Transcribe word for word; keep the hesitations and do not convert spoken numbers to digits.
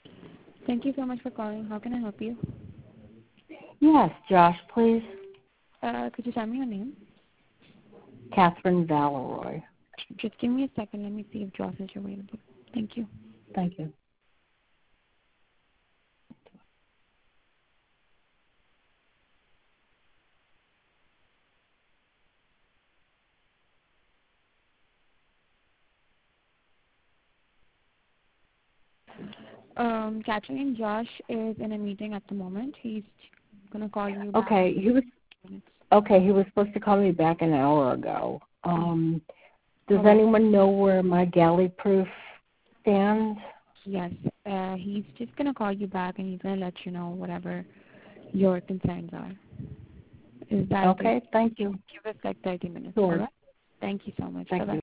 Thank you so much for calling. How can I help you? Yes, Josh, please. Uh, could you tell me your name? Catherine Valeroy. Just give me a second. Let me see if Josh is available. Thank you. Thank you. Um, Catherine, Josh is in a meeting at the moment. He's gonna call you back Okay, he was in minutes. okay. He was supposed to call me back an hour ago. Um, does All right. anyone know where my galley proof stands? Yes. Uh, he's just gonna call you back, and he's gonna let you know whatever your concerns are. Is that okay? Okay, thank you. Give us like thirty minutes. All Sure. right. Thank you so much. Thank Bye bye. you.